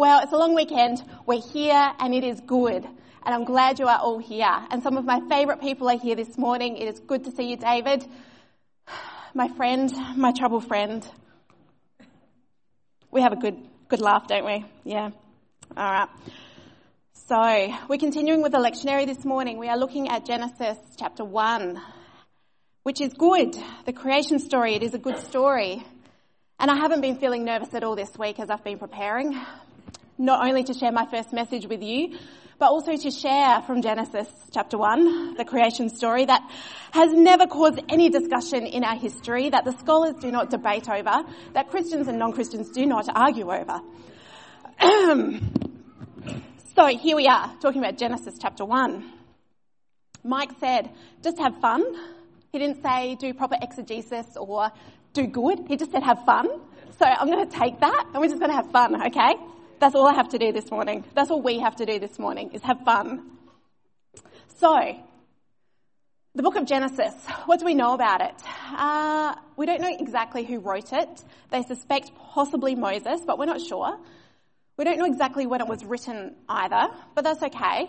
Well, it's a long weekend. We're here and it is good. And I'm glad you are all here. And some of my favourite people are here this morning. It is good to see you, David. My friend, my trouble friend. We have a good laugh, don't we? Yeah. All right. So we're continuing with the lectionary this morning. We are looking at Genesis chapter 1, which is good. The creation story, it is a good story. And I haven't been feeling nervous at all this week as I've been preparing, not only to share my first message with you, but also to share from Genesis chapter 1, the creation story that has never caused any discussion in our history, that the scholars do not debate over, that Christians and non-Christians do not argue over. So here we are, talking about Genesis chapter 1. Mike said, just have fun. He didn't say do proper exegesis or do good. He just said have fun. So I'm going to take that and we're just going to have fun, okay? That's all I have to do this morning. That's all we have to do this morning is have fun. So, the book of Genesis, what do we know about it? We don't know exactly who wrote it. They suspect possibly Moses, but we're not sure. We don't know exactly when it was written either, but that's okay.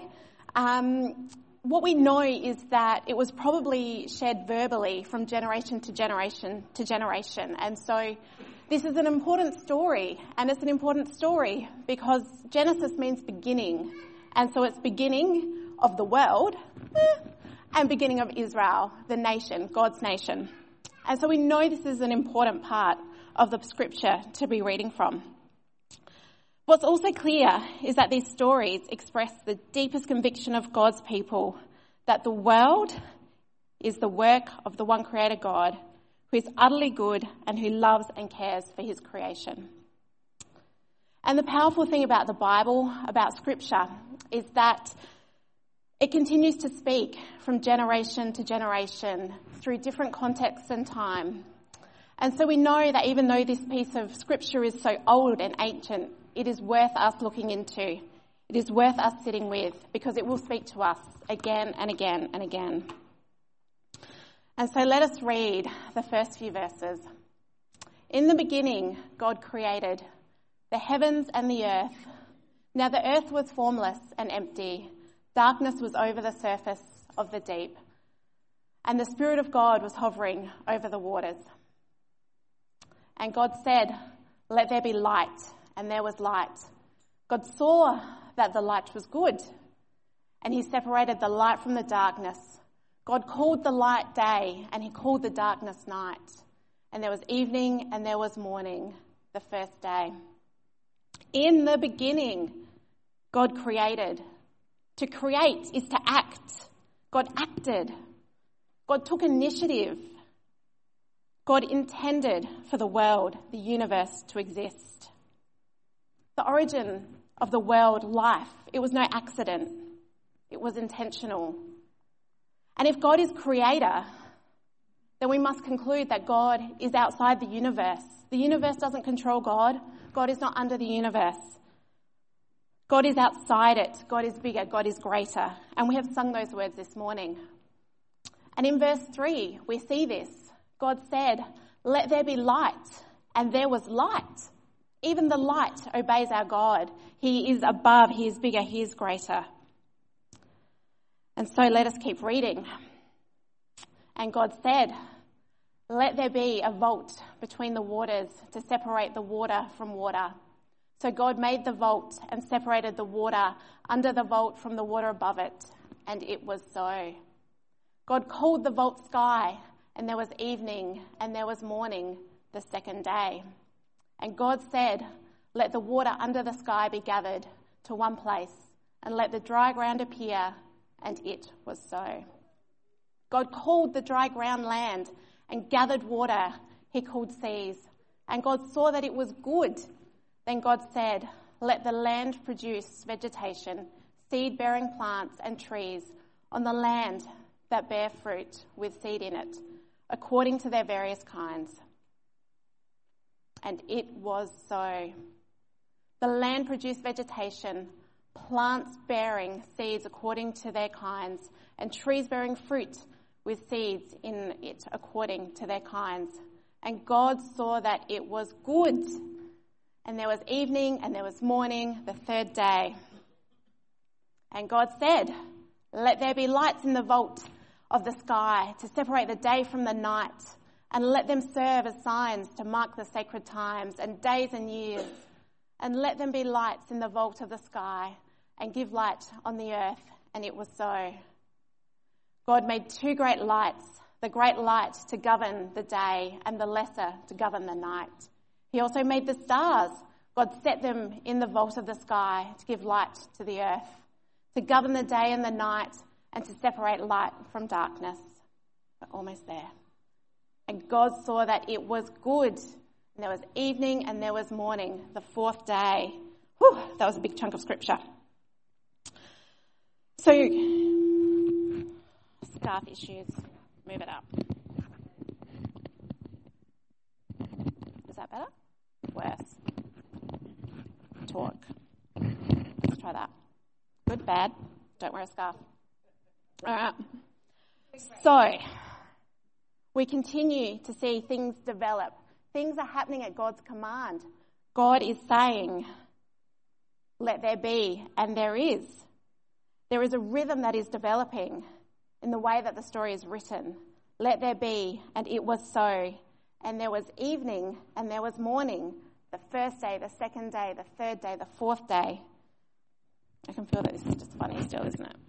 What we know is that it was probably shared verbally from generation to generation to generation. And so this is an important story, and it's an important story because Genesis means beginning. And so it's beginning of the world and beginning of Israel, the nation, God's nation. And so we know this is an important part of the scripture to be reading from. What's also clear is that these stories express the deepest conviction of God's people that the world is the work of the one creator God who is utterly good and who loves and cares for his creation. And the powerful thing about the Bible, about Scripture, is that it continues to speak from generation to generation through different contexts and time. And so we know that even though this piece of Scripture is so old and ancient, it is worth us looking into. It is worth us sitting with because it will speak to us again and again and again. And so let us read the first few verses. In the beginning, God created the heavens and the earth. Now the earth was formless and empty. Darkness was over the surface of the deep. And the Spirit of God was hovering over the waters. And God said, "Let there be light." And there was light. God saw that the light was good, and he separated the light from the darkness. God called the light day, and he called the darkness night. And there was evening, and there was morning, the first day. In the beginning, God created. To create is to act. God acted. God took initiative. God intended for the world, the universe, to exist. The origin of the world, life, it was no accident. It was intentional. And if God is creator, then we must conclude that God is outside the universe. The universe doesn't control God. God is not under the universe. God is outside it. God is bigger. God is greater. And we have sung those words this morning. And in verse 3, we see this. God said, "Let there be light." And there was light. Even the light obeys our God. He is above, he is bigger, he is greater. And so let us keep reading. And God said, "Let there be a vault between the waters to separate the water from water." So God made the vault and separated the water under the vault from the water above it. And it was so. God called the vault sky, and there was evening, and there was morning, the second day. And God said, "Let the water under the sky be gathered to one place, and let the dry ground appear," and it was so. God called the dry ground land, and gathered water he called seas. And God saw that it was good. Then God said, "Let the land produce vegetation, seed-bearing plants and trees on the land that bear fruit with seed in it, according to their various kinds." And it was so. The land produced vegetation, plants bearing seeds according to their kinds, and trees bearing fruit with seeds in it according to their kinds. And God saw that it was good. And there was evening and there was morning, the third day. And God said, let there be lights in the vault of the sky to separate the day from the night, and let them serve as signs to mark the sacred times and days and years. And let them be lights in the vault of the sky and give light on the earth. And it was so. God made two great lights, the great light to govern the day and the lesser to govern the night. He also made the stars. God set them in the vault of the sky to give light to the earth, to govern the day and the night, and to separate light from darkness. We're almost there. And God saw that it was good. And there was evening and there was morning, the fourth day. Whew, that was a big chunk of scripture. So, scarf issues. Move it up. Is that better? Worse. Talk. Let's try that. Good, bad. Don't wear a scarf. All right. So, we continue to see things develop. Things are happening at God's command. God is saying, let there be, and there is. There is a rhythm that is developing in the way that the story is written. Let there be, and it was so. And there was evening, and there was morning. The first day, the second day, the third day, the fourth day. I can feel that this is just funny still, isn't it?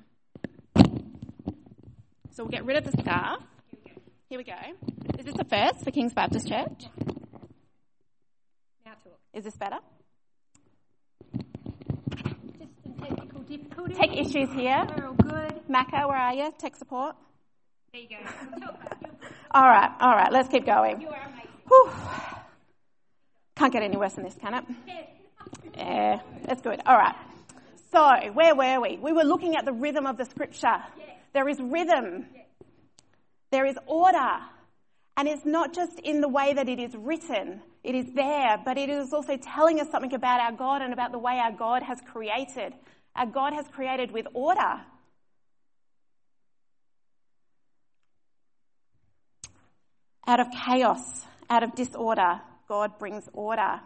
So we'll get rid of the scarf. Here we go. Is this a first for King's Baptist Church? Now talk. Is this better? Just some technical difficulties. Tech issues here. We're all good. Macca, where are you? Tech support. There you go. We'll talk about it. All right. Let's keep going. You are amazing. Whew. Can't get any worse than this, can it? Yeah, that's good. All right. So, where were we? We were looking at the rhythm of the scripture. Yes. There is rhythm. Yes. There is order. And it's not just in the way that it is written. It is there, but it is also telling us something about our God and about the way our God has created. Our God has created with order. Out of chaos, out of disorder, God brings order.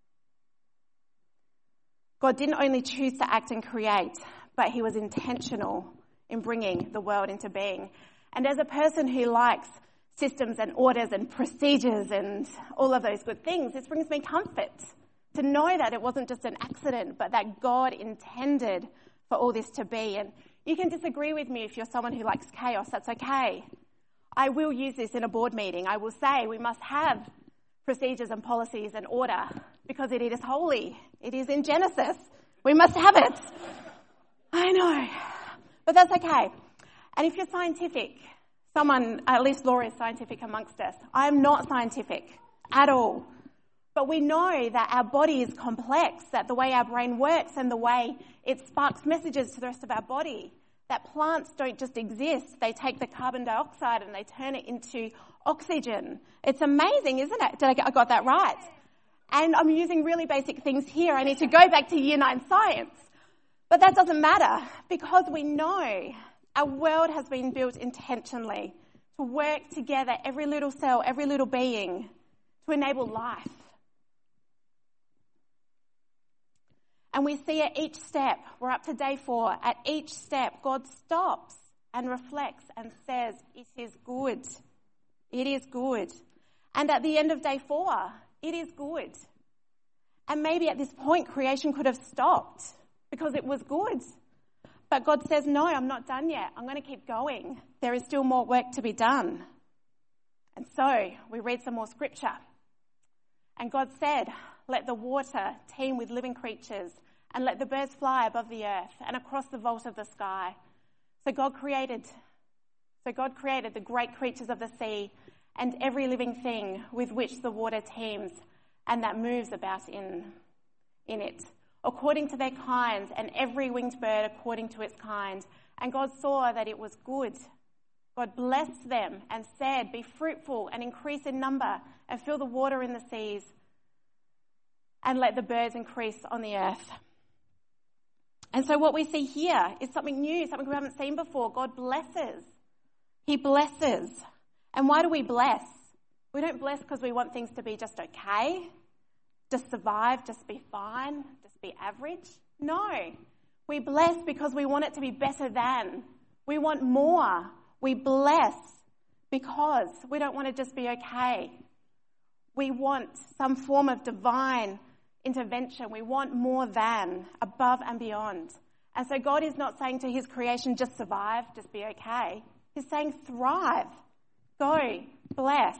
God didn't only choose to act and create, but he was intentional in bringing the world into being. And as a person who likes systems and orders and procedures and all of those good things, this brings me comfort to know that it wasn't just an accident, but that God intended for all this to be. And you can disagree with me if you're someone who likes chaos, that's okay. I will use this in a board meeting. I will say we must have procedures and policies and order because it is holy. It is in Genesis. We must have it. I know. But that's okay. And if you're scientific, someone, at least Laura is scientific amongst us. I'm not scientific at all. But we know that our body is complex, that the way our brain works and the way it sparks messages to the rest of our body, that plants don't just exist. They take the carbon dioxide and they turn it into oxygen. It's amazing, isn't it? I got that right? And I'm using really basic things here. I need to go back to year 9 science. But that doesn't matter because we know our world has been built intentionally to work together, every little cell, every little being, to enable life. And we see at each step, we're up to day 4, at each step, God stops and reflects and says, it is good. It is good. And at the end of day 4, it is good. And maybe at this point, creation could have stopped because it was good. But God says, no, I'm not done yet. I'm going to keep going. There is still more work to be done. And so we read some more scripture. And God said, let the water teem with living creatures and let the birds fly above the earth and across the vault of the sky. So God created the great creatures of the sea and every living thing with which the water teems and that moves about in it, according to their kinds, and every winged bird according to its kind. And God saw that it was good. God blessed them and said, be fruitful and increase in number and fill the water in the seas and let the birds increase on the earth. And so what we see here is something new, something we haven't seen before. God blesses. He blesses. And why do we bless? We don't bless because we want things to be just okay. Just survive, just be fine, just be average? No. We bless because we want it to be better than. We want more. We bless because we don't want to just be okay. We want some form of divine intervention. We want more than, above and beyond. And so God is not saying to his creation, just survive, just be okay. He's saying thrive, go, bless.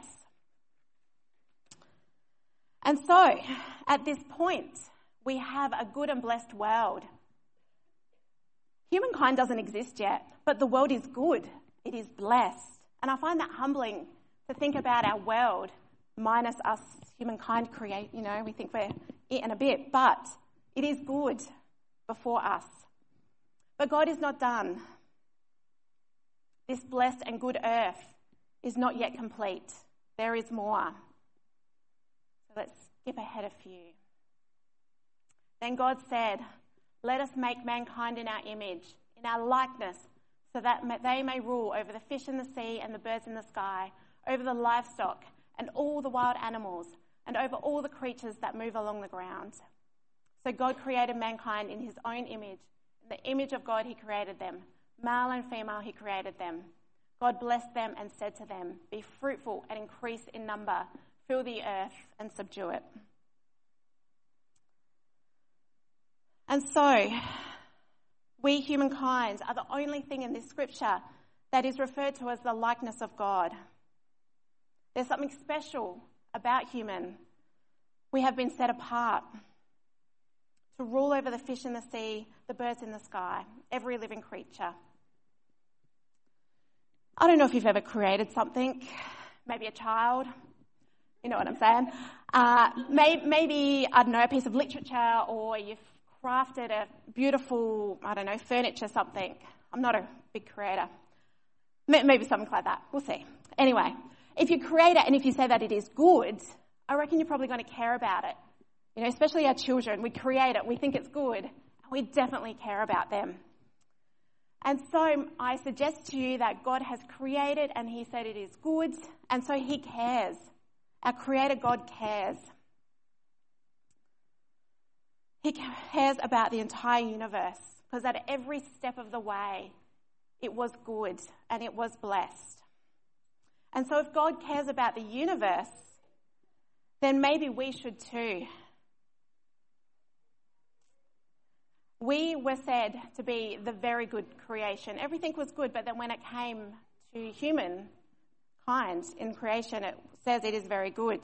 And so, at this point, we have a good and blessed world. Humankind doesn't exist yet, but the world is good. It is blessed. And I find that humbling to think about our world, minus us, humankind create, we think we're it and a bit, but it is good before us. But God is not done. This blessed and good earth is not yet complete. There is more. So let's skip ahead a few. Then God said, "Let us make mankind in our image, in our likeness, so that they may rule over the fish in the sea and the birds in the sky, over the livestock and all the wild animals, and over all the creatures that move along the ground." So God created mankind in his own image. In the image of God he created them. Male and female he created them. God blessed them and said to them, "Be fruitful and increase in number. Fill the earth and subdue it." And so, we humankind are the only thing in this scripture that is referred to as the likeness of God. There's something special about human. We have been set apart to rule over the fish in the sea, the birds in the sky, every living creature. I don't know if you've ever created something, maybe a child, you know what I'm saying? Maybe, I don't know, a piece of literature, or you've crafted a beautiful, furniture, something. I'm not a big creator. Maybe something like that. We'll see. Anyway, if you create it and if you say that it is good, I reckon you're probably going to care about it. Especially our children. We create it, we think it's good, and we definitely care about them. And so I suggest to you that God has created and he said it is good, and so he cares. Our creator God cares. He cares about the entire universe, because at every step of the way, it was good and it was blessed. And so if God cares about the universe, then maybe we should too. We were said to be the very good creation. Everything was good, but then when it came to humankind in creation, it says it is very good.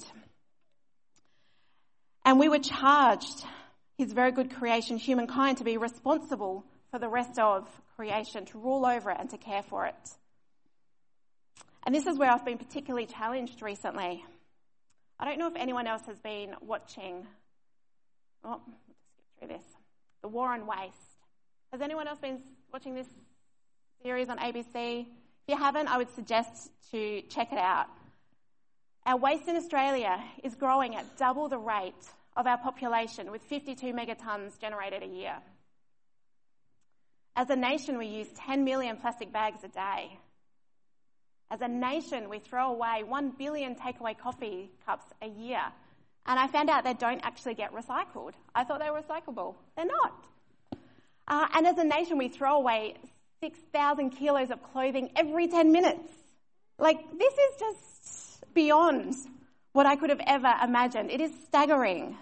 And we were charged, his very good creation, humankind, to be responsible for the rest of creation, to rule over it and to care for it. And this is where I've been particularly challenged recently. I don't know if anyone else has been watching, let's skip through this, The War on Waste. Has anyone else been watching this series on ABC? If you haven't, I would suggest to check it out. Our waste in Australia is growing at double the rate of our population, with 52 megatons generated a year. As a nation, we use 10 million plastic bags a day. As a nation, we throw away 1 billion takeaway coffee cups a year. And I found out they don't actually get recycled. I thought they were recyclable. They're not. And as a nation, we throw away 6,000 kilos of clothing every 10 minutes. This is just beyond what I could have ever imagined. It is staggering.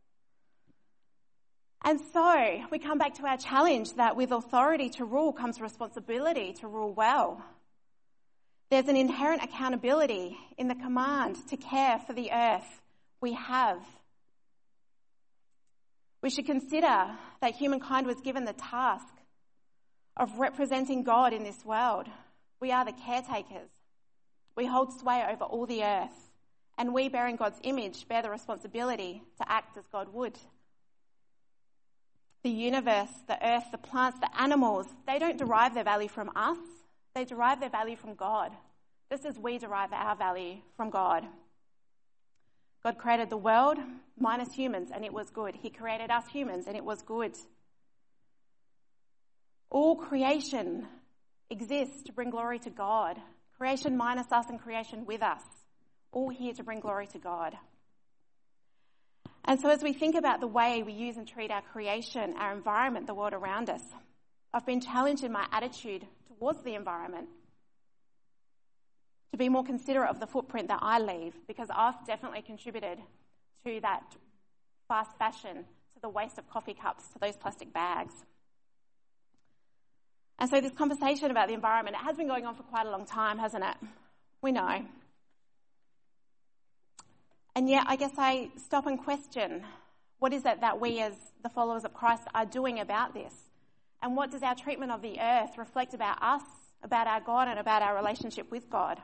And so we come back to our challenge that with authority to rule comes responsibility to rule well. There's an inherent accountability in the command to care for the earth we have. We should consider that humankind was given the task of representing God in this world. We are the caretakers. We hold sway over all the earth, and we, bearing God's image, bear the responsibility to act as God would. The universe, the earth, the plants, the animals, they don't derive their value from us. They derive their value from God, just as we derive our value from God. God created the world minus humans, and it was good. He created us humans, and it was good. All creation exists to bring glory to God. Creation minus us and creation with us, all here to bring glory to God. And so as we think about the way we use and treat our creation, our environment, the world around us, I've been challenged in my attitude towards the environment to be more considerate of the footprint that I leave, because I've definitely contributed to that fast fashion, to the waste of coffee cups, to those plastic bags. And so this conversation about the environment, it has been going on for quite a long time, hasn't it? We know. And yet I guess I stop and question, what is it that we as the followers of Christ are doing about this? And what does our treatment of the earth reflect about us, about our God, and about our relationship with God?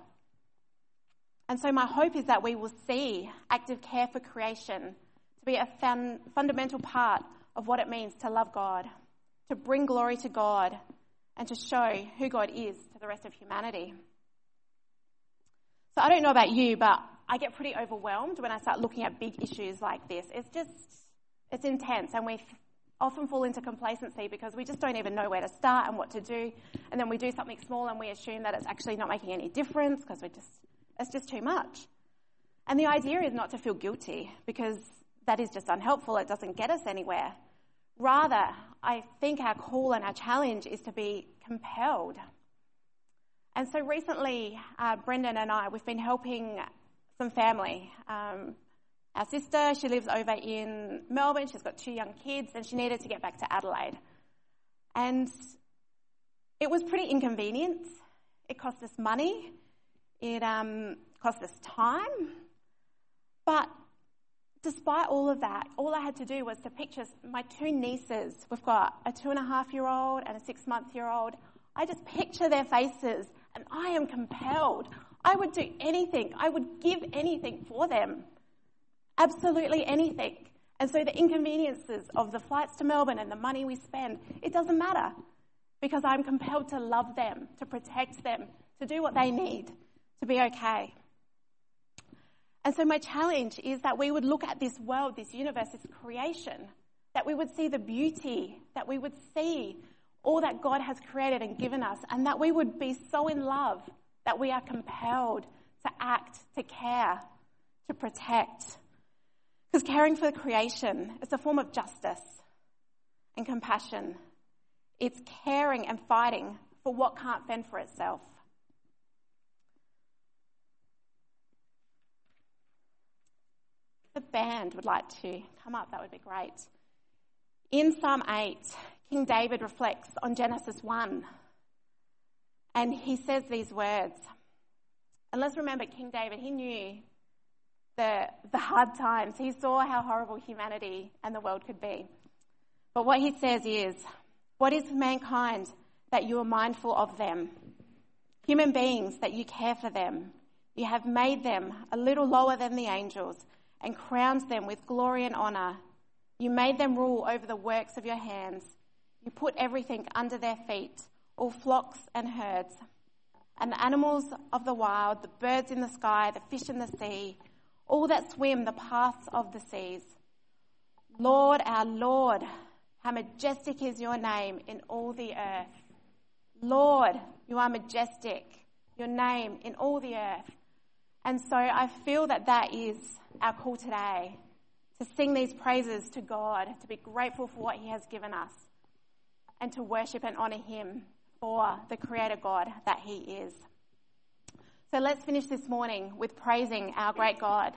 And so my hope is that we will see active care for creation to be a fundamental part of what it means to love God, to bring glory to God, and to show who God is to the rest of humanity. So I don't know about you, but I get pretty overwhelmed when I start looking at big issues like this. It's intense, and we often fall into complacency because we just don't even know where to start and what to do. And then we do something small and we assume that it's actually not making any difference because it's just too much. And the idea is not to feel guilty, because that is just unhelpful. It doesn't get us anywhere. Rather, I think our call and our challenge is to be compelled. And so recently, Brendan and I, we've been helping some family. Our sister, she lives over in Melbourne. She's got 2 young kids, and she needed to get back to Adelaide. And it was pretty inconvenient. It cost us money. It cost us time. But despite all of that, all I had to do was to picture my 2 nieces. We've got a 2.5-year-old and a 6-month-year-old. I just picture their faces, and I am compelled. I would do anything. I would give anything for them. Absolutely anything. And so the inconveniences of the flights to Melbourne and the money we spend, it doesn't matter, because I'm compelled to love them, to protect them, to do what they need to be okay. And so my challenge is that we would look at this world, this universe, this creation, that we would see the beauty, that we would see all that God has created and given us, and that we would be so in love that we are compelled to act, to care, to protect. Because caring for the creation is a form of justice and compassion. It's caring and fighting for what can't fend for itself. The band would like to come up, that would be great. In Psalm 8, King David reflects on Genesis 1, and he says these words. And let's remember, King David, he knew the hard times. He saw how horrible humanity and the world could be. But what he says is, "What is mankind that you are mindful of them? Human beings that you care for them. You have made them a little lower than the angels and crowned them with glory and honour. You made them rule over the works of your hands. You put everything under their feet, all flocks and herds, and the animals of the wild, the birds in the sky, the fish in the sea, all that swim the paths of the seas. Lord, our Lord, how majestic is your name in all the earth. Lord, you are majestic, your name in all the earth." And so I feel that is our call today, to sing these praises to God, to be grateful for what he has given us, and to worship and honour him for the Creator God that he is. So let's finish this morning with praising our great God.